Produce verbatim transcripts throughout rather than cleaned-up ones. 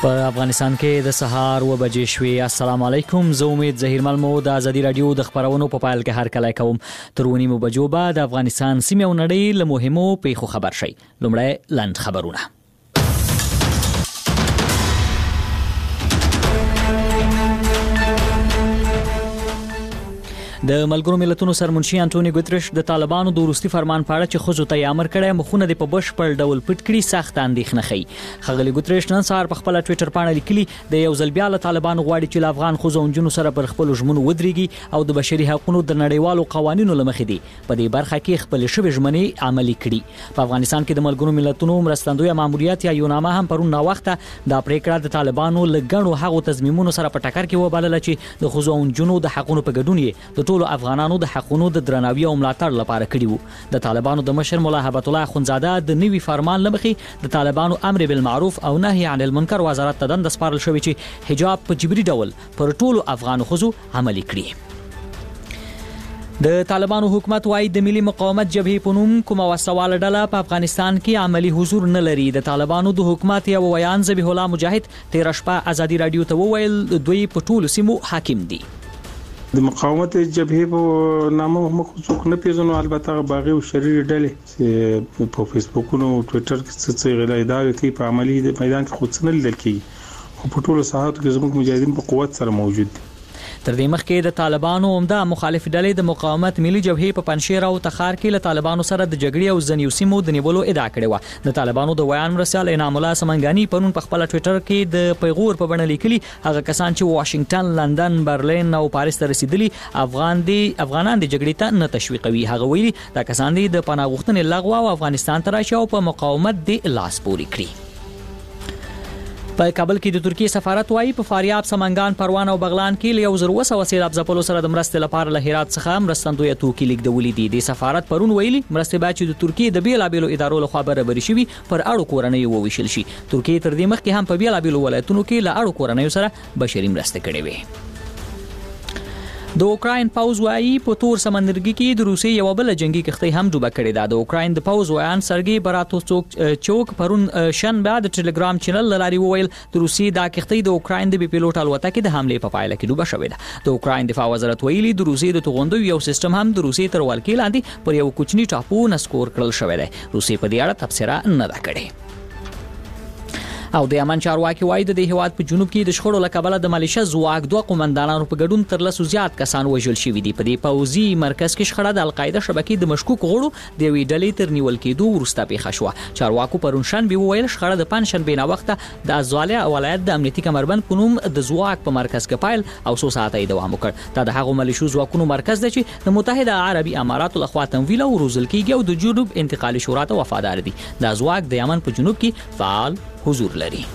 په افغانستان کې د سهار و بجې شوي. السلام علیکم، زه امید ظهیر ملمو د ازادي رادیو د خبرونو په پایل کې هر کله کوم تر ونیمو بجو بعد د افغانستان سیمه او نړۍ له مهمو پیښو خبر شي. لومړی لاند خبرونه. د ملګرو ملتونو سرمنشي انټونی ګوتریش د طالبانو د وروستي فرمان په اړه چې خزو ته امر کړی مخونه د په بشپړ ډول پټ کړي سخت اندېښنه ښيي. ښاغلي ګوتریش نن سهار په خپل ټوئیټر باندې لیکلي د یو ځل بیا له طالبانو غواړي چې له افغان خزو او نجونو سره پر خپل ژمنو ودرېږي او د بشري حقوقو د نړیوالو قوانینو له مخې دي په دې برخه کې خپل شوی ژمنې عملي کړي. په افغانستان کې د ملګرو ملتونو مرستندوی ماموریت یا یونامه هم پرون نا وخته د پریکړه د طالبانو لګڼو هغو تضمینونو سره په ټکر کې وبلل چې د خزو او نجونو د حقوقو په ګډون یې د ټولو افغانانو د حقونو د درناوي او ملاتړ لپاره کړی وو. د طالبانو د مشر مولا هبت الله اخونزاده د نوي فرمان لمخې د طالبانو امر بالمعروف او نهي عن المنکر وزارت ته دند سپارل شوی چې حجاب په جبري ډول پر ټولو افغان خزو عملي کړي. د طالبانو حکومت وايي د ملي مقاومت جبهې په نوم کومه وسواله ډله په افغانستان کې عملی حضور نه لري. د طالبانو د حکومت یو ویان ذبیح الله مجاهد تیر شپه ازادي رادیو ته وویل دوی په ټولو سیمو حاکم دي. د مقاومت جبهې په نامه موږ څوک نه پیژنو، البته باغي او شریر ډلې چې په فیسبوک او ټوئیټر کې څه غلای دا کوي په عملی د میدان کې خود څنل لیدل کیږي خو په ټولو ساحاتو کې زموږ مجاهدین په قوت سره موجود دي. تر دې مخکې د طالبانو عمده مخالف ډلې د مقاومت ملي جبهې په پنشیر او تخار کې له طالبانو سره د جګړې او ځنیو سیمو د نیولو ادعا کړې و. د طالبانو د ویان مرسل انعام الله سمنګانی پرون په خپل ټوئیټر کې د پیغور په بڼه لیکلي هغه کسان چې واشنگټن، لندن، برلین او پاریس ته رسیدلي افغان دي افغانان د جګړې ته نه تشویقوي. هغه ویلي دا کسان دي د پناه غوښتنې لغوه او افغانستان ته راشي او په مقاومت د لاس پوري کړي. په کابل کې د ترکیه سفارت وايي په فاریاب، سمنګان، پروان او بغلان کې له یو زر وسو سیلاب ځپلو سره د مرستې لپاره له هرات څخه مرستندوی توکي لیږدولې دي. د سفارت پرون ویلي مرستې باید چې د ترکیه د بیلابیلو ادارو له خوا برابري شي پر اړو کورنۍ وویشل شي. ترکیه تر دې مخکې هم په بیلابیلو ولایتونو کې له اړو کورنۍ سره بشري مرستې کړې وي. د اوکراین پوز وايي په تور سمندرګي کې د روسي یو بل جنگي کښتۍ هم ډوبه کړې ده. د اوکراین د پوز ویان سرګي براتوسچوک چوک پرون شنبه د ټلګرام چینل لاري وویل د روسي دا کښتۍ د اوکراین د بي پيلوټ الوتکې د حمله په پایله کې ډوبه شوې ده. د اوکراین دفاع وزارت ویلي د روسي د توغندو یو سیستم هم د روسي تر ولکې لاندې پر یو کوچني ټاپو نسکور کړل شوی دی. روسي په دې اړه تبصره نه ده کړې. او د یمن چارواکي وایي د هیواد په جنوب کې د شخړو لکبله د ملیشه ځواک دوه قومندانانو په ګډون تر لسو زیات کسان وژل شوي دي. په دې پوځي مرکز کې شخړه د القاعده شبکې د مشکوک غړو د یوې ډلې تر نیول کېدو وروسته پیښه شوه. چارواکو پرون شنبه وویل شخړه د پنځشنبه نه وخته د ازواله ولایت د امنیتي کمربند په نوم د ځواک په مرکز کې پایل او څو ساعته دوام وکړ. دا د هغو ملیشو ځواکونو مرکز دی چې د متحده عربي اماراتو لخوا تمویل او روزل کېږي او د جنوب انتقالي شورا ته وفادار دي. دا ځواک د یمن په جنوب کې فعال حضور لري.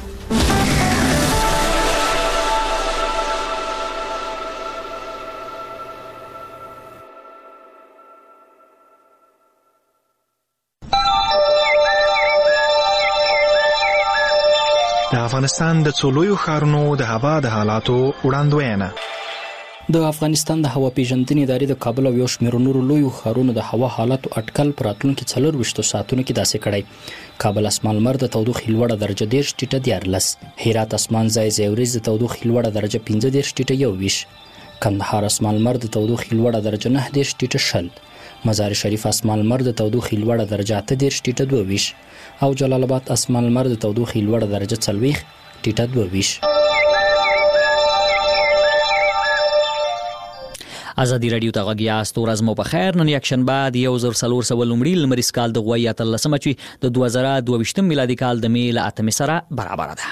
د افغانستان د څولویو ښارونو د هوا د حالاتو وړاندوینه. د افغانستان د هوا پیژندنې ادارې د کابل او یو شمېر نورو لویو ښارونو د هوا حالاتو اټکل په راتلونکي څلور ویشتو ساعتونو کې داسې کړی. کابل اسمان لمر د تودوخې لوړه درجه دېرش ټیټه دیارلس، هرات اسمان ځای ځای وریځ د تودوخې لوړه درجه پنځه دېرش ټیټه یو ویش، کندهار اسمان لمر د تودوخې لوړه درجه نهه دېرش ټیټه شل، مزار شریف اسمان لمر د تودوخې لوړه درجه اته دېرش ټیټه دوه ویش او جلال آباد اسمان لمر د تودوخې لوړه درجه څلوېښت ټیټه دوه ویش. ازادي رادیو ته غږ یاست. ورځ مو په خیر. نن یکشنبه د یو زر څلور سوه لومړي لمریز کال د غوی اتلسمه چې د دوه زره دوه ویشتم میلادي کال د مې له اتمې سره برابره ده.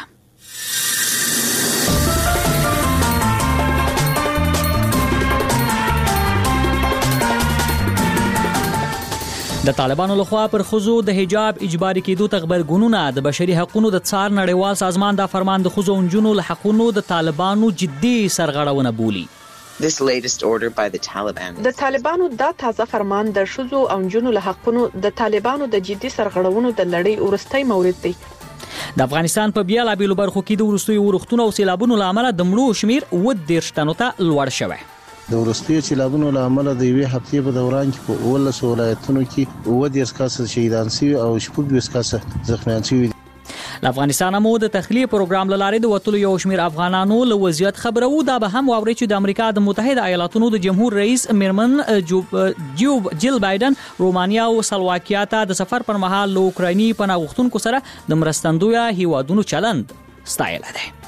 د طالبانو لخوا پر خزو د حجاب اجباري کېدو ته غبرګونونه. د بشري حقوقو د څار نړیوال سازمان دا فرمان د خزو او نجونو له حقوقو د طالبانو جدي سرغړونه بولي. This latest order by the Taliban. د طالبانو دا تازه فرمان د ښځو او نجونو له حقونو د طالبانو د جدي سرغړونو د لړۍ وروستی مورد دی. د افغانستان په بیلابیلو برخو کې د وروستیو اورښتونو او سیلابونو له امله د مړو شمیر اووه دېرش تنو ته لوړ شوی. د وروستیو سیلابونو له امله د یوې هفتې په دوران کې په اوولسو ولایتونو کې اووه دېرش کسه شهیدان شوي او شپږ دېرش کسه زخمیان شوي. له افغانستان مو د تخلیه پروګرام لاره د وټلو یو شمیر افغانانو له وضعیت خبرو دا به هم واوري چې د امریکا د متحده ایالاتونو د جمهور رئیس میرمن جو جو جیل بایدن رومانیا او سلواکیا ته د سفر پر مهال له اوکرایني پناه غوښتونکو سره د مرستندوی هیوادونو چلند ستایل دی.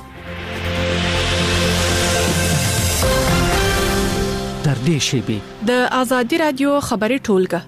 در دې شیبې د آزادي رادیو خبري ټولګه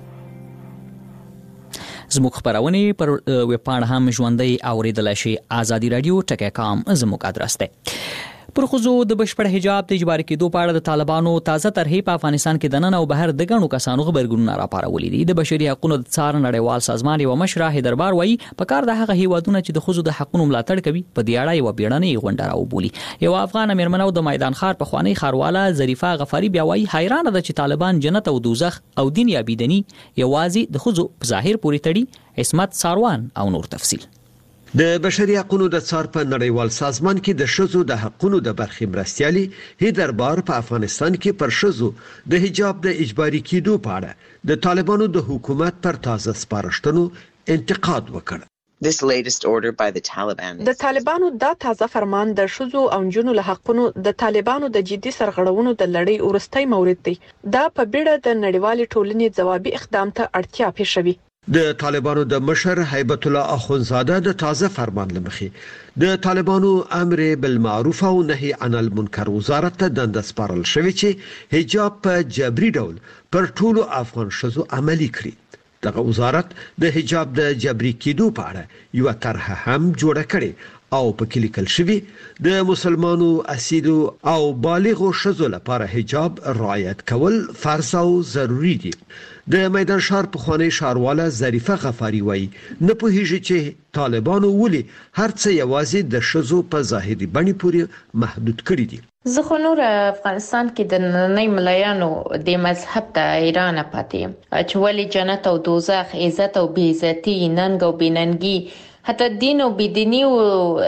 زموږ خبرونه پر ویب پاڼه هم ژوندۍ اوریدل شي. آزادي رادیو ټکی کام زموږ ادرس دی. پر خصوص د بشپړ حجاب د اجباري کېدو په اړه د طالبانو تازه طرحې په افغانستان کې د نن او بهر د غنو کسانو خبرګونونه راپارولي دي. د بشري حقوقو د څار نړیوال سازمان یو مشر هیدربار وایي په کار د هغه هیوادونو چې د خصوص د حقوقو ملاتړ کوي په دې اړه یو بیړنۍ غونډه راوبولي. یو افغان میرمنو د میدان ښار په خوانی خارواله ظریفه غفاری بیا وایي حیرانه ده چې طالبان جنت او دوزخ او دین یا بيدني یوازې د خصوص په ظاهر پورې تړي. عصمت ساروان او نور تفصیل. د بشري حقوقو د څار په نړیوال سازمان کې د شذو د حقوقو د برخې مرستيالي هیدربار په افغانستان کې پر شذو د حجاب د اجباري کېدو په اړه د طالبانو د حکومت پر تازه سپارښتنو انتقاد وکړ. This latest order by the Taliban. د طالبانو دا تازه فرمان د شذو او جنونو له حقونو د طالبانو د جدي سرغړونو د لړۍ ورستۍ مورد دی. دا په بیړه د نړیوال ټولنې ځوابي اقدام ته اړتیا پېښوي. د طالبانو د مشر هیبت الله اخونزاده د تازه فرمان لمخې د طالبانو امر بالمعروف او نهي عن المنکر وزارت ته دنده سپارل شوې چې حجاب په جبري ډول پر ټولو افغان شذو عملي کړي. دغه وزارت د حجاب د جبري کېدو په اړه یو طرحه هم جوړه کړې او په کې لیکل شوی د مسلمانو اصیلو او بالغو شذو لپاره حجاب رعایت کول فرض او ضروری دي. د میدان ښار په خوانی ښارواله ظریفه غفاری وایي نه پوهیږي چې طالبانو ولي هر څه یوازې د شذو په ظاهري بڼې پورې محدود کړی دي. زه خو نور افغانستان کې د نننۍ ملایانو د مذهب ته حیرانه پاتې یم چې ولې جنت او دوزخ، عزت او بې عزتي، ننګ او بېننګي، حتی دین او بيدینی او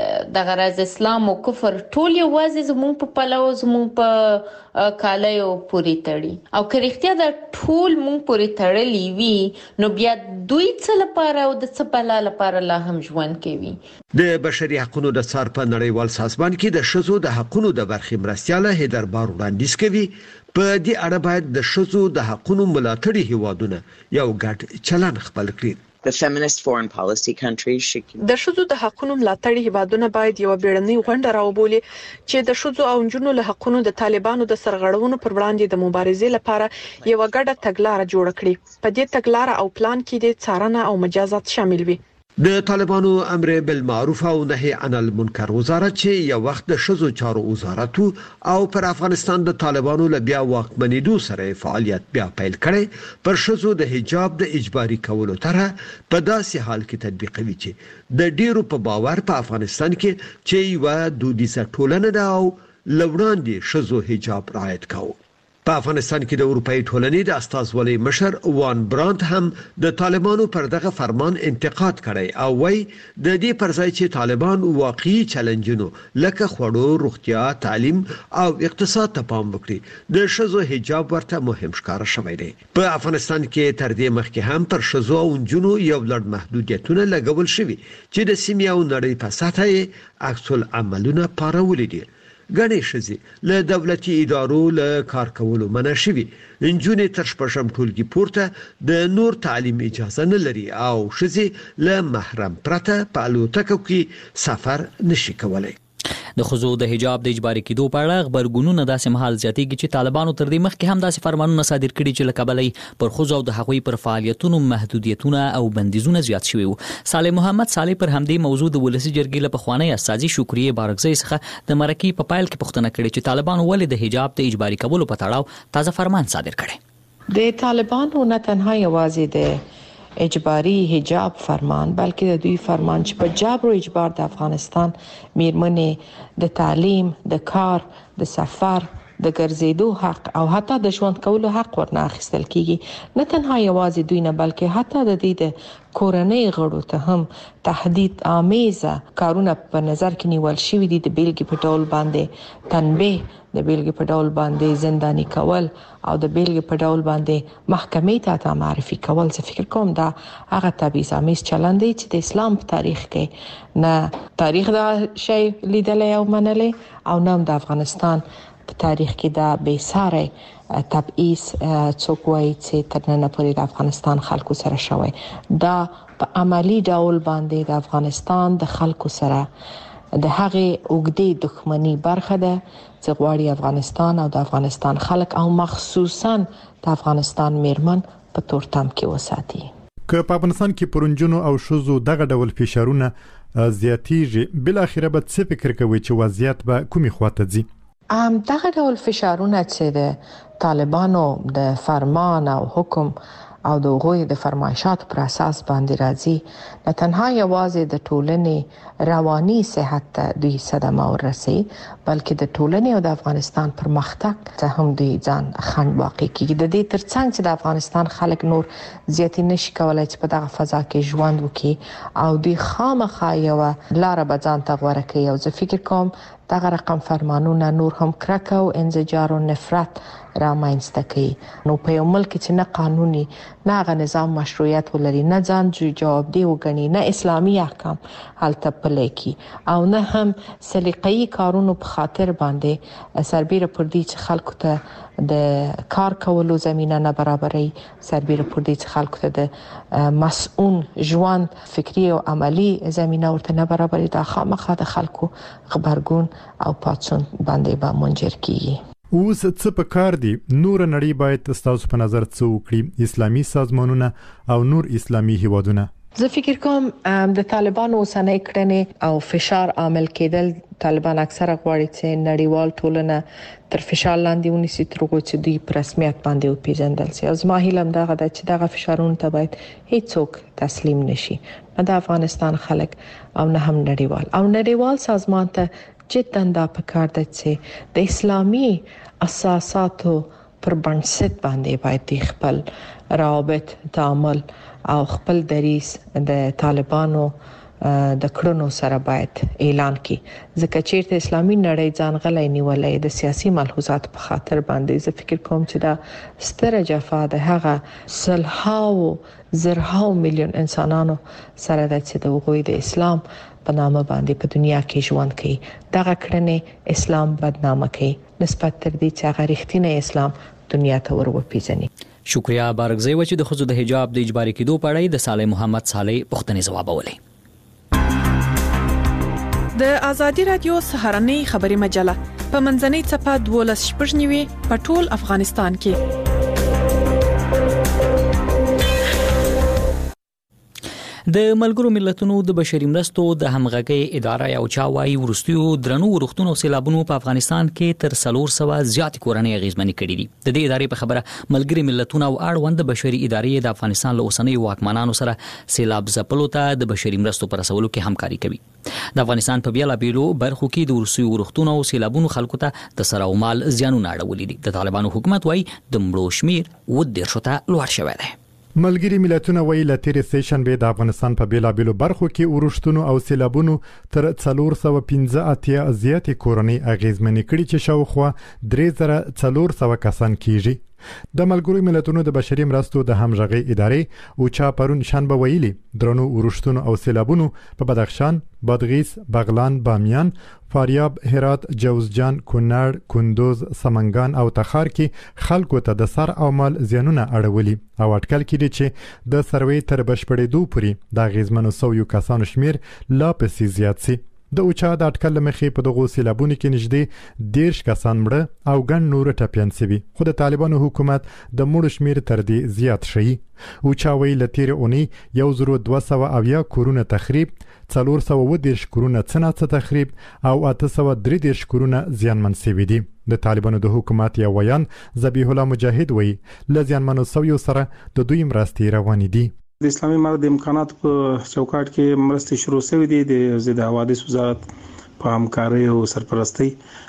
د غرض اسلام او کفر ټول یوازې زموږ په پلو زموږ په کالیو پوری تړي. او که رښتیا دا ټول مونږ پوری تړلي وي نو بیا دوی څه لپاره او د څه بلا لپاره لا هم ژوند کوي. د بشري حقوقو د څار په نړیوال سازمان کې د شذو د حقوقو د برخې مرستياله هیدربار وړاندیز کوي په دې اړه باید د شذو د حقوقو ملاتړي هیوادونه یو ګډ چلن خپل کړي. The feminist foreign policy countries should د شذو د حقوقو ملاتړي هیوادونه باید یو بیړنۍ غونډه راوبولي چې د شذو او جنونو له حقوقو د طالبانو د سرغړونو پر وړاندې د مبارزې لپاره یو ګډه تګلارې جوړ کړي. په دې تګلارې او پلان کې د څارنه او مجازات شامل وي. د طالبانو امر بالمعروف او نهي عن المنکر وزارت چې یو وخت د شذو چارو وزارت او پر افغانستان د طالبانو له بیا واکمنېدو سره فعالیت بیا پیل کړي پر شذو د حجاب د اجباري کولو طرح په داسې حال کې تطبیقوي چې د ډیرو په باور په افغانستان کې چې یو دودیزه ټولنه ده او لوړاندې شذو حجاب رعایت کوي. په افغانستان کې د اروپאי ټولنې د استازولۍ مشر وان برانت هم د طالبانو پر دغه فرمان انتقاد کړی او وایي د دې پر ځای چې طالبان واقعي چیلنجونو لکه خوړو، روغتیا، تعلیم او اقتصاد ته پام وکړي د شذو حجاب ورته مهم ښکاره شوی دی. په افغانستان کې تر دې مخکې هم پر شذو او نجونو یو لړ محدودیتونه لګول شوي چې د سیمې او نړۍ په سطح یې عکس العملونه پارولي دي. غنې شزي له دولتي ادارو له کار کولو منع شوي، نجونې تر شپږم ټولګي پورته د نور تعلیم اجازه نه لري او شزي له محرم پرته په الوتکو کې سفر نشي کولای. د خزو د حجاب د اجباري کېدو په اړه خبرګونونه داسې مهال زیاتېږي چې طالبانو تر دې مخکې هم داسې فرمانونه صادر کړي چې له کبله پر خزو او د هغوی پر فعالیتونو محدودیتونه او بندیزونه زیات شوي وو. صالح محمد صالح پر همدې موضوع د ولسی جرګې له پخوانی استاذي شکریه بارکزی څخه د مرکې په پایل کې پوښتنه کړې چې طالبانو ولې د حجاب د اجباري کولو په تړاو تازه فرمان صادر کړي. د طالبانو نه تنها یوازې د اجباري حجاب فرمان بلکې د دوی فرمان چې په جبر او اجبار د افغانستان میرمنې د تعلیم، د کار، د سفر د ګرځېدو حق او حتی د ژوند کولو حق ورنه اخیستل کیږي. نه تنها یوازې دوی نه بلکې حتی د دې د کورنۍ غړو ته هم تهدید آمیزه کارونه په نظر کې نیول شوی دي. د بیلګې په ډول باندې تنبیه، د بیلګې په ډول باندې زنداني کول او د بیلګې په ډول باندې محکمې ته معرفي کول. زه فکر کوم دا هغه تبعیض آمیز چلند دی چې د اسلام په تاریخ کې نه تاریخ دا شی لیدلی او منلی او نه د افغانستان په تاریخ کې دا بې ساری تبعیض څوک وایي چې تر ننه پورې د افغانستان خلکو سره شوی. دا په عملی ډول باندې د افغانستان د خلکو سره د هغې اوږدې دښمنۍ برخه ده چې غواړي افغانستان او د افغانستان خلک او مخصوصا د افغانستان میرمن په تورتم کې وساتي. که په افغانستان کې پرونجونو او شوزو دغه ډول فشارونه زیاتیږي، بل اخره به څه فکر کوي چې وضعیت به کومې خواته ځي؟ ام دغه ډول فشارونه چې د طالبانو د فرمان او حکم او د غوی د فرمایشات پر اساس باندې راځي، نه تنها یوازې د ټولنې رواني صحت ته دوی صدمه ورسي، بلکې د ټولنې او د افغانستان پرمختګ ته هم دوی ځان خنډ واقع کیږي. د دې ترڅنګ چې د افغانستان خلک نور زیاتی نشي کولای چې په دغه فضا کې ژوند وکړي او دوی خامخا یو لار به ځان ته غوره کوي. او زه فکر کوم دغه رقم فرمانونه نور هم کرکه او انزجار او نفرت را مینځته کوي. نو په یو ملک چې نه قانوني نه هغه نظام مشروعیت ولري، نه ځان جوابدې وګڼي، نه اسلامي احکام هلته پلي کی او نه هم سلیقه‌ای کارونو په خاطر باندې سربیره پر دې چې خلکو ته د کار کولو زمينه نه برابرې، سربیره پر دې چې خلکو ته د مسؤل ژوند فکری او عملی زمينه ورته نه برابرې، دا خامخا د خلکو خبرګون او پاتون باندې به منجر کیږي. اوس څه په کار دي نور نړۍ باید ستاسو په نظر څه وکړي، اسلامي سازمانونه او نور اسلامي هیوادونه؟ زه فکر کوم د طالبانو اوسنۍ کړنې او فشار عامل کېدل، طالبان اکثره غواړي چې نړیوال ټولنه تر فشار لاندې ونیسي تر څو چې دوی په رسمیت باندې وپیژندل شي. او زما هیله هم دغه ده چې دغه فشارونه ته باید هیڅوک تسلیم نشي، نه د افغانستان خلک او نه هم نړیوال. او نړیوال سازمان ته جدا دا پکار ده چې د اسلامي اساساتو پر بنسټ باندې باید خپل روابط تعامل او خپل دریس د طالبانو د کړنو سره باید اعلان کړي، ځکه چې اسلامي نړۍ ځان غلې نیولې د سیاسي ملحوظات په خاطر باندې. زه فکر کوم چې دا ستره جفا د هغه سلهاو زرهاو میلیون انسانانو سره د چې د وګړي د اسلام په نامه باندې په دنیا کې ژوند کوي. دغه کړنې اسلام بدنامه کوي نسبت تر دې چې هغه رښتینی اسلام دنیا ته ور وپیژني. شکریا بارګزی و چې د خزو د حجاب د اجباري کېدو په اړه د صالح محمد صالح پښتني جواب ولې. د ازادي رادیو سهارنۍ خبري مجله په منځنۍ صفه دولس شپږ نیوي په ټول افغانستان کې. د ملګرو ملتونو د بشري مرستو د همغږي اداره یو چاوي ورستیو درنو ورختونو سیلابونو په افغانستان کې تر څلور سوه زیات کورنۍ اغیزمنې کړې دي. د دې ادارې په خبره ملګري ملتونو او اړوند بشري ادارې د افغانستان له اوسنۍ واکمنانو سره سیلاب ځپلو ته د بشري مرستو پر رسولو کې همکاري کوي. د افغانستان په بیلابیلو برخو کې د ورستیو ورختونو او سیلابونو خلکو ته د سره او مال زیانونه اړولې دي. د طالبانو حکومت وايي د مړو شمیر و د شته لوړ شوی دی. ملګری ملتونه ویل لتیر سیشن به د افغانستان په بیلابیلو برخو کې ورښتونو او سیلابونو تر څلور سوه پنځه اتیا زیاتې کورنۍ اغیزمنې کړي چې شاوخوا درې زره څلور سوه کسان کیږي. د ملګرو ملتونو د بشري مرستو د همغږي ادارې او چا پرون شنبه ویلي درنو ورښتونو او سیلابونو په بدخشان، بادغیس، بغلان، بامیان، فاریاب، هرات، جوزجان، کونړ، کندوز، سمنګان او تخار کې خلکو ته د سر او مال زیانونه اړولي او اټکل کړي چې د سروي تر بشپړېدو پورې د غیزمنو سویو کسانو شمیر لا پسې زیات سي. د اوچا د اټکل مخې په دغه سیلابونو کې نږدې دیرش کسان مړه او ګڼ نور ټپيان شوي، خو د طالبانو حکومت د مړو شمیر تر دې زیات شي. اوچا وی لتیر اونۍ یو زرو دوه سوه اویا کورونه تخریب، څلور سوه اووه دېرش کورونه څناڅه تخریب او اته سوه درې دېرش کورونه زیانمن شوي دي. د طالبانو د حکومت یو ویان ذبیح الله مجاهد وی ل زیانمنو سویو سره د دوی مرستې روانې دي. د اسلامي امارت د امکانات په چوکاټ کې مرستې شروع شوې دي. د زید حوادث وزارت په همکارۍ او سرپرستۍ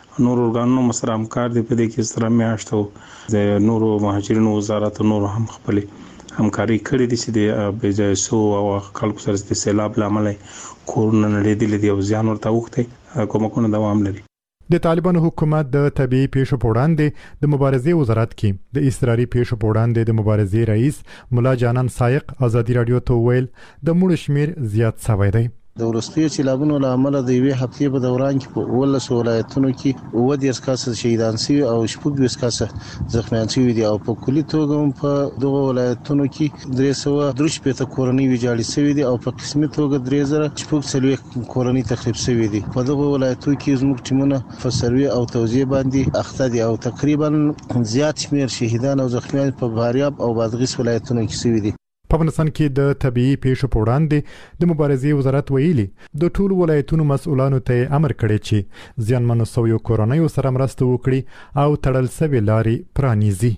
نور ورګانونو مسره همکار دي په دې کې سره میاشتو د نورو مهاجرینو وزارت نور هم خپل همکاري کړې دي چې د بجایسو او خلکو سره د سیلاب لامل کورونه نړیدل دي او ځان ورته وخته کومکونه دوام لري. د طالبانو حکومت د طبيعي پیښو په وړاندې د مبارزې وزارت کې د اضطراري پیښو په وړاندې د مبارزې رئیس مولا جانان سایق ازادي رادیو ته ویل د مړو شمیر زیات شوی دی. د ورستیو سیلابونو لامل د یوې هفتې په دوران کې په ولس ولایتونو کې اووه دیرش کسه شهیدان شوي او شپږ دیرش کسه زخمیان شوي دي او په کلي توګه په دغه ولایتونو کې درې سوه درې شپېته کورنۍ ویجاړې شوي دي او په قسمي توګه درې زره شپږ څلوېښت کورنۍ تخریب شوي دي. په دغه ولایتونو کې زموږ ټیمونه په سروې او توزیع باندې اخته دي او تقریبا زیات شمیر شهیدان او زخمیان په فاریاب او بادغیس ولایتونو کې شوي دي. په افغانستان کې د طبيعي پیښو په وړاندې د مبارزې وزارت ویلي د ټولو ولایتونو مسؤلانو ته امر کړی چې زیانمنو شویو کورنیو سره مرسته وکړي او تړل شوی لارې پرانیزي.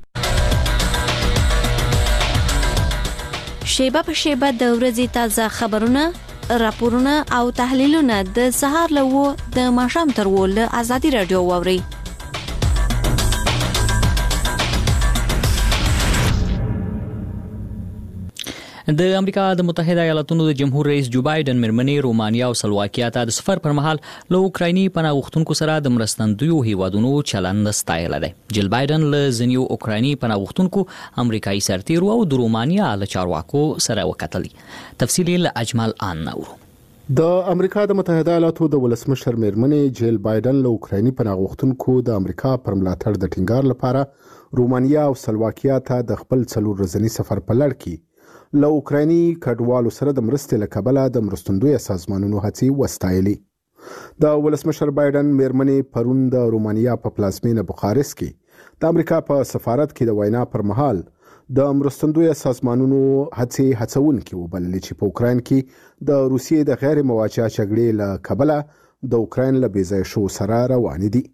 شیبه په شیبه د ورځې تازه خبرونه، راپورونه او تحلیلونه د سهار له د ماښام تر ول ازادي رادیو واوري. د امریکا د متحده ایالاتونو د جمهور رئیس جو بایدن مرمنې رومانیا او سلواکیا ته د سفر پر مهال له اوکرایني پناه غوښتونکو سره د مرستندویو هیوادونو چلند ستایل دی. جل بایدن له ځینو اوکرایني پناه غوښتونکو امریکایي سرتیرو او د رومانیا له چارواکو سره وکتل. تفصیل له اجمل آن نورو. د امریکا د متحده ایالاتو د ولسمشر مرمنې جیل بایدن له اوکرایني پناه غوښتونکو د امریکا پر ملاتړ د ټینګار لپاره رومانیا او سلواکیا ته د خپل څلور ورځني سفر په لړ کې له اوکرایني کډوالو سره د مرستې له کبله د مرستندوی سازمانونو هڅې وستایلې. د ولسمشر بایدن میرمنې پرون د رومانیا په پلازمینه بوخارست کې د امریکا په سفارت کې د وینا پر مهال د مرستندوی سازمانونو هڅې هڅونکې وبللې چې په اوکراین کې د روسیې د غیر مواجهه جګړې له کبله د اوکراین له بېځایه شو سره روان دي.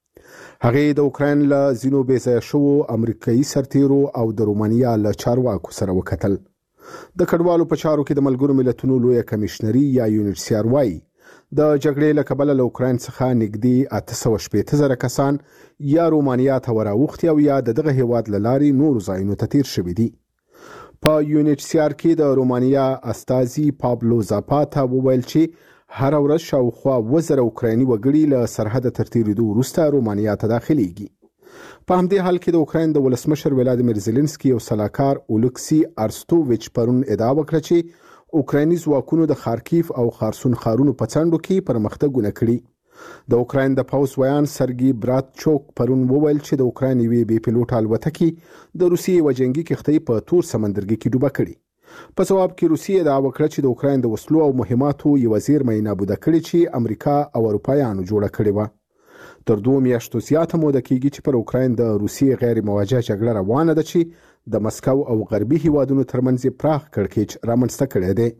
هغې د اوکراین له ځینو بېځایه شو امریکایي سرتیرو او د رومانیا له چارواکو سره وکتل. د کډوالو په چارو کې د ملګرو ملتونو لویه کمیشنري یا یونیسیار وايي د جګړې له کبله له اوکراین څخه نږدې اته سوه شپېته زره کسان یا رومانیا ته وراوښتي او یا د دغه هیواد له لارې نورو ځایونو ته تیر شوي دي. په یونیسیار کې د رومانیا استازي پابلو زاپاتا وویل چې هر ورځ شاوخوا اووه زره اوکرایني وګړي له سرحده تر تېرېدو وروسته رومانیا ته داخليږي. په همدې حال کې د اوکراین د ولسمشر ولادیمیر زيلنسکي او سلاکار اولکسي ارستوویچ پرون ادعا وکړه چې اوکرایني ځواکونو د خارکیف او خارسون ښارونو په څنډو کې پرمختګونه کړي. د اوکراین د پوځ ویان سرګي براتچوک پرون وویل چې د اوکراین یوې بې پیلوټ الوتکې د روسیې یوه جنګي کښتۍ په تور سمندرګي کې ډوبه کړې. په ځواب کې روسیې ادعا وکړه چې د اوکراین د وسلو او مهماتو یوه زیرمه نابوده کړې چې امریکا او اروپایانو جوړه کړې وه. تر دوه میاشتو زیاته موده کېږي چې پر اوکراین د روسیې غیر مواجهه جګړه روانه ده چې د مسکو او غربي هیوادونو ترمنځ پراخ کړکېچ رامنځته کړی دی.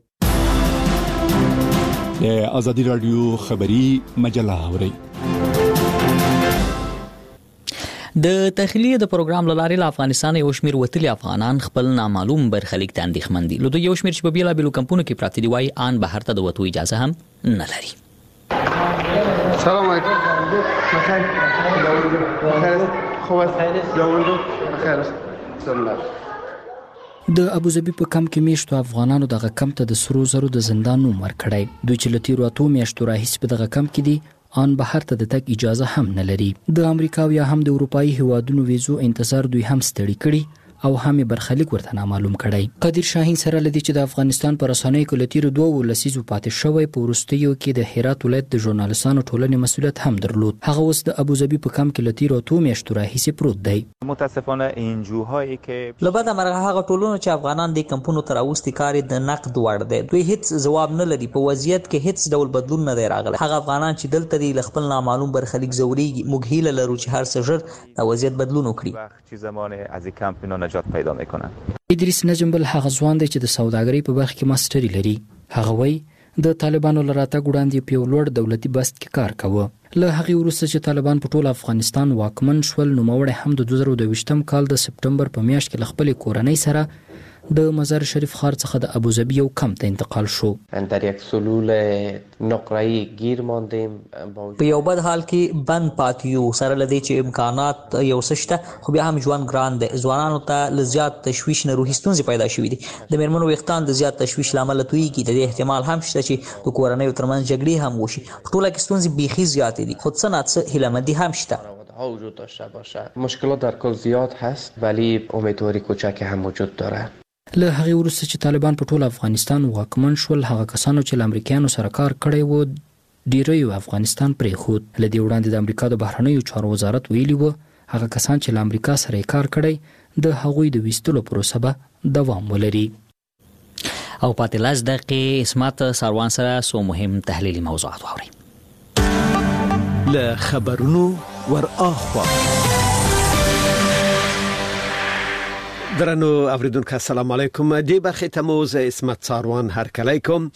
د ازادي رادیو خبری مجله اورئ. د تخلیه د پروګرام لارې له افغانستان یو شمیر وتلي افغانان خپل نامعلوم برخلیک ته اندېښمن دي. له دوی یو شمیر چې په بیلابیلو کمپونو کې پراته دي وایي آن بهر ته د وتو اجازه هم نه لري. سلام علیکم. بخیر. بخیر. خوب است. جوړو. بخیر است. سلام. د ابوظبي په کم کې میشتو افغانانو دغه کم ته د سرو زرو د زندان نوم ورکړی. دوی چې له تیرو اتو میاشتو راهیسې په دغه کم کې دي آن بهر ته د تګ اجازه هم نه لري. د امریکا یا هم د اروپایي هیوادونو ویزو انتظار دوی هم ستړي کړي او هم برخلیک ورته نامعلوم کړی. قادر شاهین سره لدی چې د افغانستان پر رسنیو کې لتیرو دوه لسیزو پاتې شوی په ورستیو کې د هرات ولایت د ژورنالیستانو ټولنې مسولیت هم درلود. هغه اوس د ابوظبي په کم کې لتیرو تو میاشتو راهیسې پروت دی. متاسفانه انجوهایی که لبد امر هغه ټولونه چې افغانان د کمپونو تر اوستي کار د نقد وړ دی. دوی هیڅ جواب نه لري. په وضعیت کې هیڅ ډول بدلون نه دی راغلی. هغه افغانان چې دلته دی خپل نامعلوم برخلیک زوري موږ هیله لرو چې هر څه ژر د وضعیت بدلون وکړي. چې زمانه از کمپ اینا نجات پیدا میکنه. ادریس نجم بل هغه ځوان دی چې د سوداګرۍ په برخه کې ماستري لري. هغه وایي د طالبانو لراته ګوډاندې په لوړ دولتي بست کې کار کاوه. له هغه وروسته چې طالبان په ټول افغانستان واکمن شول نو موړ هم د دوه زره دوه ویشتم کال د سپټمبر په میاشت کې خپل کورنۍ سره د مزار شریف ښار څخه د ابوظبي یو کمپ ته انتقال شو. در یک سلول نقره‌ای گیر ماندیم. په یو بد حال کې بند پاتیو سره لدی چې امکانات یو سشته خو بیا هم ژوند ګران دی. ځوانانو ته ل زیات تشویش نه روحي ستونزې پیدا شوې دي. د میرمنو ویښتان د زیات تشویش لامل تویږي. د دې احتمال هم شته چې د کورنۍ ترمنځ جګړې هم وشي. په ټوله کې ستونزې بیخي زیاتې دي. خو څه نه څه هیله‌مندي هم شته. ها وجود داشته باشه. مشکلات در کل زیاد هست ولی امیدواری کوچکی هم وجود داره. له هغه وروسته چې طالبان په ټول افغانستان واکمن شول، هغه کسانو چې له امریکایانو سره کار کړی و ډیری افغانستان پرېښود. له دې وړاندې د امریکا د بهرنیو چارو وزارت ویلي و هغه کسان چې له امریکا سره کار کړی د هغوی د ویستلو پروسه به دوام ولري. او پاتې لاس دقیقې اسمت سروان سره سو مهم تحلیلي موضوعات واوري. له خبرونو ور اخوا درنو اوریدونکو السلام علیکم. دی برخه تموز اسمت ساروان هر کلیکم.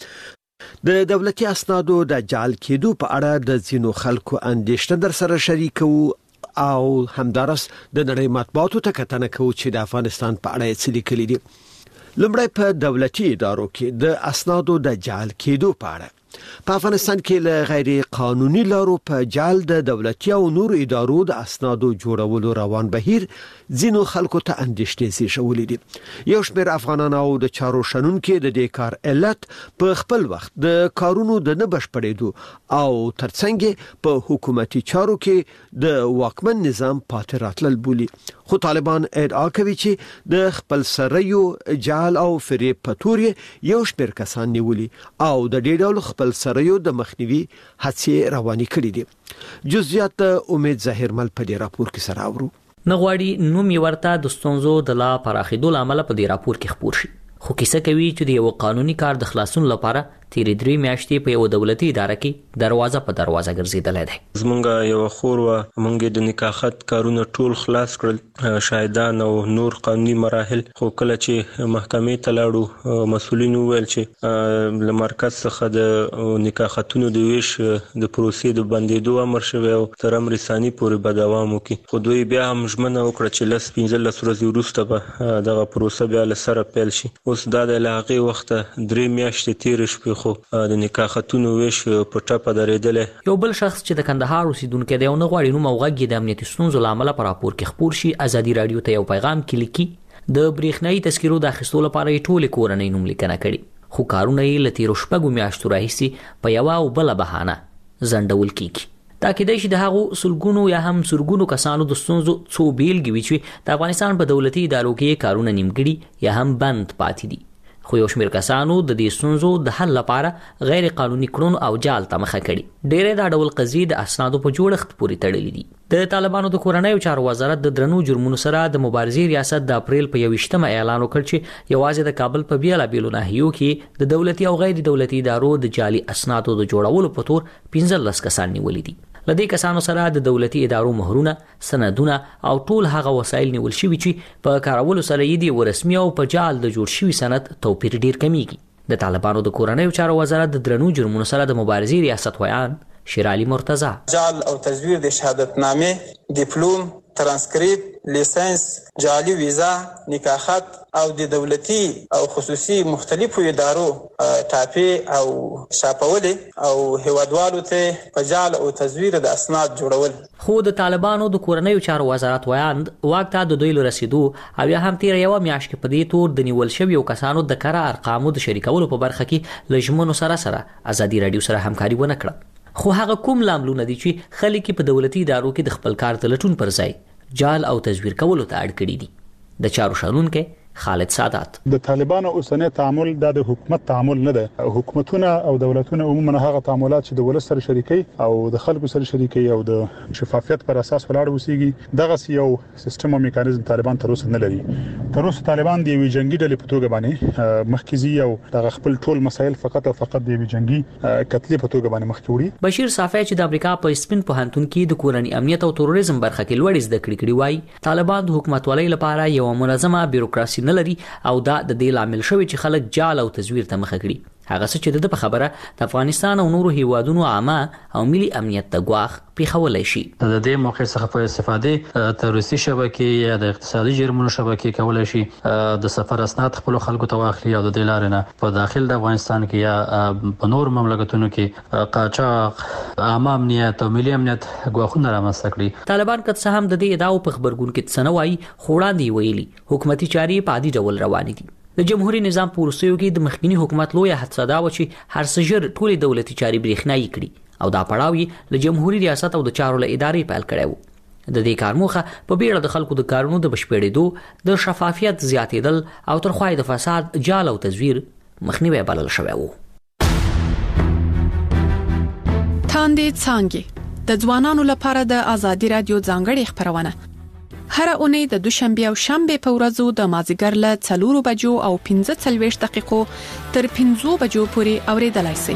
د دولتي اسنادو د جعل کېدو په اړه د ځینو خلکو اندېښنه در سره شریکو او همدارس د نړۍ مطبوعاتو ته کتنه کوي چې د افغانستان په اړه څه لیکلي دي. لومړی په دولتي ادارو کې د اسنادو د جعل کېدو په اړه. په افغانستان کې له غیر قانوني لارو په جعل د دولتي او نورو ادارو د اسنادو جوړولو روان بهیر ځینو خلکو ته اندېښنې زیږولې دي. یو شمېر افغانان او د چارو شنونکو د دې کار علت په خپل وخت د کارونو د نه بشپړېدو او ترڅنګ په حکومتي چارو کې د واکمن نظام پاتې راتلل بولي. خو طالبان ادعا کوي چې د خپل سریو جعل او فریب په تور یو شمېر کسان نیولي او د دې ډول خپل سریو د مخنیوي هڅې روانې کړې دي. جزئیات امید ظاهرمل په دې راپور کې سره اورو. نغواړي نوم یې ورته د ستونزو د لا پراخېدو لامل په دې راپور کې خبر شي. خو کیسه کوي چې د یو قانوني کار د خلاصون لپاره تیرې درې میاشتې په یو دولتي اداره کې دروازه په دروازه ګرځېدلې ده. زمونږ یو خور و مونږ د نکاحت کارونه ټول خلاص کړل، شاهدان او نور قانوني مراحل. خو کله چې محکمې ته لاړو مسؤلین وویل چې له مرکز څخه د نکاحتونو د ویش د پروسې د بندېدو امر شوی او تر امر ثاني پورې به دوام وکړي. خو دوی بیا هم ژمنه وکړه چې لس پنځلس ورځې وروسته به دغه پروسه بیا له سره پیل شي. اوس دا د هغې وخته درې میاشتې تېرې شوې خو د نکاحتونو ویش په ټپه درېدلی. یو بل شخص چې د کندهار اوسیدونکی دی او نه غواړي نوم او غږ یې د امنیتي ستونزو له امله په راپور کې خپور شي، ازادي راډیو ته یو پیغام کې لیکي د برېښنایي تذکرو د اخیستو لپاره یې ټولې کورنۍ نوم لیکنه کړي، خو کارونه یې له تېرو شپږو میاشتو راهیسې په یوه او بله بهانه ځنډول کېږي. دا کېدای شي د هغو سلګونو یا هم سرګونو کسانو د ستونزو څو بیلګې وي چې د افغانستان په دولتي ادارو کې کارونه نیمګړي یا هم بند پاتې دي. خو یو شمېر کسانو د دې ستونزو د حل لپاره غیر قانوني کړنو او جعل ته مخه کړي. ډېرې دا ډول قضیې د اسنادو په جوړښت پورې تړلې دي. د طالبانو د کورنیو چارو وزارت د درنو جرمونو سره د مبارزې ریاست د اپریل په یوویشتمه اعلان وکړ چې یوازې د کابل په بیلابیلو ناحیو کې د دولتي او غیر دولتي ادارو د جعلي اسنادو د جوړولو په تور پنځلس کسان نیولي دي. لدې کسانو سره د دولتي ادارو مهرونه، سندونه او ټول هغه وسایل نیول شوي چې په کارولو سره یې د ورسمي او په جعل د جوړ شوي سند توپیر ډیر کمیږي. د طالبانو د کورنیو چارو وزارت د درنو جرمونو سره د مبارزې ریاست ویان شیرعلی مرتضی جعل او تزویر د شهادتنامې، ډیپلوم، ترانسکریپت، لیسنس، جعلي ویزا، نکاحت او د دولتي او خصوصي مختلفو ادارو ټاپې او شاپولې او هیوادوالو ته په جعل او تزویر د اسناد جوړول. خو د طالبانو د کورنیو چارو وزارت ویاند واک ته د دوی لرسیدو او یا هم تیر یو میاشت کې په دې تور د نیول شویو کسانو د کره ارقامو د شریکولو په برخه کې لجمنو سره سره ازادي راډیو سره همکاري ونه کړه. خو هغه کوم لاملونه دي چې خلک په دولتي ادارو کې د خپل کار د لټون پر ځای جعل او تزویر کولو ته اړ کړي دي؟ د چارو شنونکو خالد سادات: د طالبانو اوسنی تعامل د حکومت تعامل نه ده. حکومتونه او دولتونه عموما هغه تعاملات چې د ولس سره شریکي او د خلکو سره شریکي او د شفافیت پر اساس ولاړ وسیږي، دغه یو سیستم او میکانیزم طالبان تر اوسه نه لري. تر اوسه طالبان د یوې جنگي ډلې په توګه باندې مخکزي او د خپل ټول مسایل فقط او فقط د یوې جنگي کتلې په توګه باندې مخ وړي. بشیر صافی چې د امریکا په سپین پوهنتون کې د کورنۍ امنیت او تروریزم برخه کې لوړ زده کړې کړې وای، طالبان د حکومتولۍ لپاره یو منظمه بیروکراسي نه لري او دا د دې لامل شوی چې خلک جعل او تزویر ته مخه کړي. هغه څه چې د خبره د افغانستان او نورو هیوادونو عامه او ملي امنیت ته ګواښ پیښولی شي. د دې موقع څخه په استفاده تروریستي شبکې یا د اقتصادي جرمونو شبکې کولای شي د سفر اسناد خپل خلکو ته واخلي او د دې لارې نه په داخل د افغانستان کې یا په نور مملکتونو کې قاچاق، عامه امنیت او ملي امنیت ګواښونه رامنځته کړي. طالبان که څه هم د دې ادعاو په خبرګون کې څه نه وایي، خو وړاندې ویلي حکومتي چارې په عادي ډول روانې دي. د جمهوریت نظام په وروستیو کې د مخکني حکومت لویه هڅه دا و چې هر څه ژر ټولې دولتي چارې برېښنایي کړي او دا پړاو یې له جمهوریت ریاست او د چارو له ادارې پیل کړی و. د دې کار موخه په بیړه د خلکو د کارونو د بشپړېدو، د شفافیت زیاتېدل او ترخوای د فساد، جال او تزویر مخنیوی بلل شوی و. تاندې څانګې د ځوانانو لپاره د ازادي رادیو ځانګړې خبرونه هر اونۍ د دوشنبه او شنبه په ورځو د مازیګر له څلورو بجو او پنځه څلوېښت دقیقو تر پنځو بجو پورې اوریدلای شئ.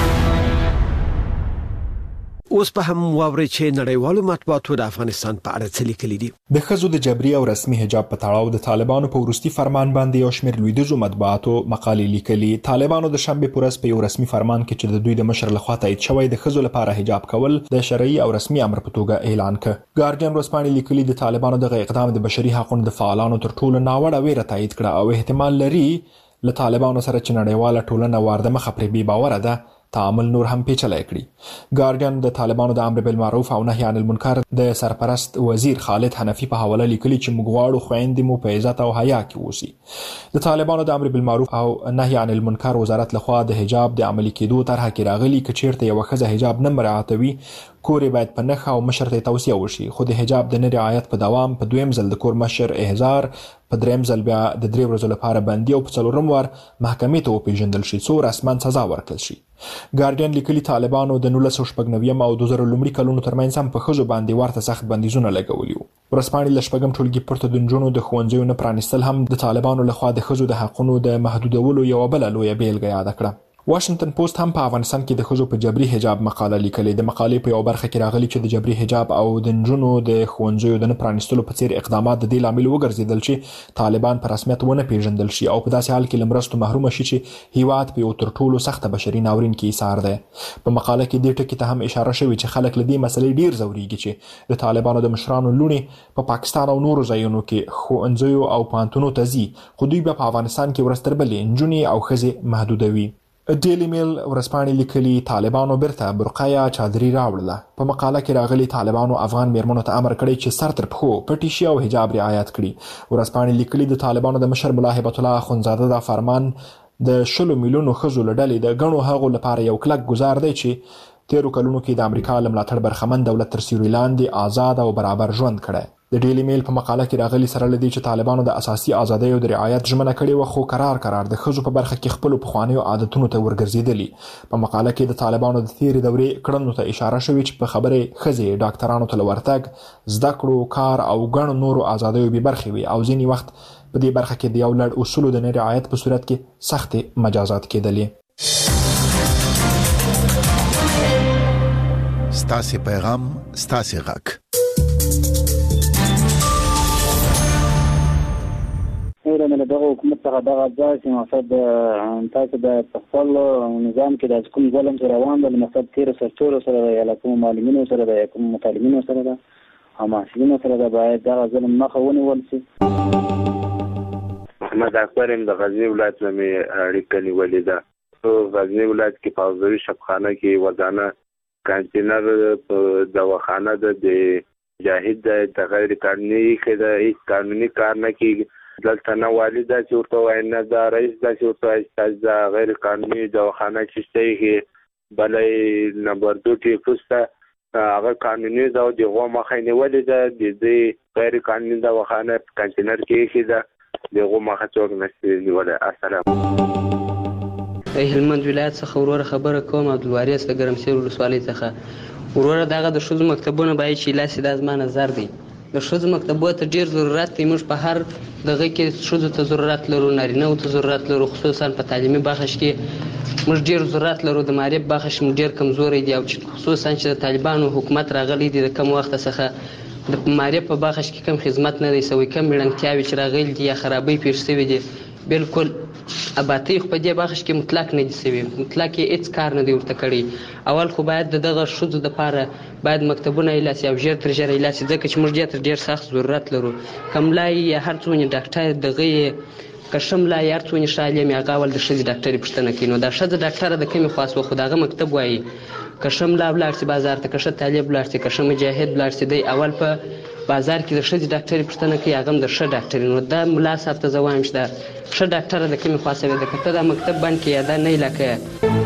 اوس په هم واوري چې نړیوالو مطبوعاتو د افغانستان په اړه څه لیکلي دي. د ښځو د جبري او رسمي حجاب په تړاو د طالبانو په وروستي فرمان باندې یو شمېر لویدیځو مطبوعاتو مقالې لیکلي. طالبانو د شنبه په ورځ په یو رسمي فرمان کې چې د دوی د مشر لخوا تایید شوی د ښځو لپاره حجاب کول د شرعي او رسمي امر په توګه اعلان کړ. ګارډین ورځپاڼې لیکلي د طالبانو دغه اقدام د بشري حقوقو د فعالانو تر ټولو ناوړه ویره تایید کړه او احتمال لري له طالبانو سره چې نړیواله ټولنه وارده مخه پرې بې باوره ده تعامل نور هم پیچلی کړي. ګارډین د طالبانو د امر بالمعروف او نهي عن المنکر د سرپرست وزیر خالد حنفي په حواله لیکلي چې موږ غواړو خويندې مو په عزت او حیا کې اوسي. د طالبانو د امر بالمعروف او نهي عن المنکر وزارت لخوا د حجاب د عملي کېدو طرحه کې راغلي چې چیرته یو ښځه حجاب نه مراعاتوي کور باید په نخښه او مشر ته توصیه وشي، خو د حجاب د نه رعایت په دوام په دویم ځل د کور مشر احضار، په دریم ځل بیا د درې ورځو لپاره بندي او په څلورم وار محکمې ته وپیژندل شي څو رسما سزا ورکړل شي. ګارډین لیکلي طالبانو د نولس سوه شپږ نوي او دوه زره لومړي کلونو ترمنځ هم په ښځو باندې ورته سخت بندیزونه لګولي وو. ورځپاڼې له شپږم ټولګي پورته د نجونو د ښوونځیو نه پرانیستل هم د طالبانو لخوا د ښځو د حقونو د محدودولو یوه بله لویه بیلګه یاده کړه. واشنگټن پوسټ هم په افغانستان کې د ښځو په جبري حجاب مقاله لیکلې. د مقالې په یو برخه کې راغلي چې د جبري حجاب او د نجونو د ښوونځیو د نه پرانیستلو په څیر اقدامات د دې لامل وګرځېدل چې طالبان په رسمیت ونه پیژندل شي او په داسې حال کې له مرستو محرومه شي چې هیواد په یو تر ټولو سخته بشري ناورین کې ایسار دی. په مقاله کې دې ټکي ته هم اشاره شوې چې خلک له دې مسلې ډیر ځورېږي چې د طالبانو د مشرانو لوڼې په پاکستان او نورو ځایونو کې ښوونځیو او پوهنتونونو ته ځي، خو دوی به په افغانستان کې ورځ تر بلې نجونې او ښځې محدودوي. ډیلی میل ورځپاڼې لیکلي طالبانو بیرته برقه یا چادري راوړله. په مقاله کې راغلي طالبانو افغان میرمنو ته امر کړی چې سر تر پښو پټې شي او حجاب رعایت کړي. ورځپاڼې لیکلي د طالبانو د مشر ملا هبت الله اخندزاده دا فرمان د شلو میلیونو ښځو له ډلې د ګڼو هغو لپاره یو کلک ګزار دی چې تیرو کلونو کې د امریکا له ملاتړ برخمن دولت تر سیوري لاندې آزاد او برابر ژوند کړی. د ډیلی میل په مقاله کې راغلي سره لدی چې طالبانو د اساسي ازادیو د رعایت ژمنه کړې و، خو قرار قرار د ښځو په برخه کې خپل پخوانیو عادتونو ته ورګرځېدلي. په مقاله کې د طالبانو د تیرې دورې کړنو ته اشاره شوې چې په خبرې ښځې ډاکټرانو ته ورتګ، زده کړو، کار او ګڼو نورو ازادیو بې برخې وي او ځینې وخت په دې برخه کې د یو لړ اصولو د نه رعایت په صورت کې سختې مجازات کېدلې. ستاسې پیغام ستاسې غږ. نو دغه حکومت څخه دغه ځای چې مقصد تاسو د خپل نظام کې د کوم ظلم سره روان دي، مقصد تیر سرچورو سره دی یا کوم معلمینو سره دی، کوم مطالبینو سره دی، او محصلینو سره دی، باید دغه ظلم مخه ونیول شي. محمد اکبر د غزنی ولایت نه مې اړیکه نیولې ده. په غزنی ولایت کې په حضوري شبخانه کې ودانه کانتینر په دواخانه ده د جاهد د غیر قانوني کې د هیڅ قانوني کار نه کېږي. دلته نه والي دا چې ورته وایي نه دا رئیس دا چې ورته وایي ستاسو دا غیر قانوني دواخانه چې شته بلې نمبر دو ټیپوس ته هغه قانوني ده او د هغو مخه یې نیولې ده. د دې غیر قانوني دواخانه په کانتینر کې ایښې ده، د هغو مخه څوک نشي نیولی. السلام. هلمند ولایت څخه وروره خبره کوم، عبدالوارث د ګرمسیر ولسوالۍ څخه. وروره دغه د ښځو مکتبونه باید چې لاسې دا زما نظر دی. د ښځو مکتبو ته ډېر ضرورت دی. موږ په هر دغه کې ښځو ته ضرورت لرو، نارینهو ته ضرورت لرو، خصوصا په تعلیمي بخش کې موږ ډېر ضرورت لرو. د معارف بخش موږ ډېر کمزوری دی او خصوصا چې د طالبانو حکومت راغلی دی د کم وخت څخه د معارف په بخش کې کم خدمت نه دی سوی، کم میړنګتیاوې چې راغلي دي یا خرابۍ پېښ شوې دي بالکل اباتی خو په دې بخش کې مطلق نه دي سوي، مطلق یې هیڅ کار نه دی ورته کړی. اول خو باید دغه ښځو دپاره باید مکتبونه ایله سي او ژر تر ژره ایله سي، ځکه چې موږ دې ته ډېر سخت ضرورت لرو. که ملا یا هر څومره ډاکټر دغه یې که ښه ملا یا هر څومره ښه عالم یې هغه اول د ښځې ډاکټرې پوښتنه کوي. نو دا ښځه ډاکټره د کومې خوا سوه، خو د هغه مکتب وایي. که ښه ملا ولاړ سي بازار ته، که ښه طالب ولاړ سي، که ښه مجاهد ولاړ سي، دی اول په بازار کې د ښځې ډاکټرې پوښتنه کوي، هغه هم د ښه ډاکټرې. نو دا ملا صاحب ته زه وایم چې دا ښه ډاکټره د کومې خوا سوې ده، که ته دا مکتب بند کړې یا دا نه ایله کړې.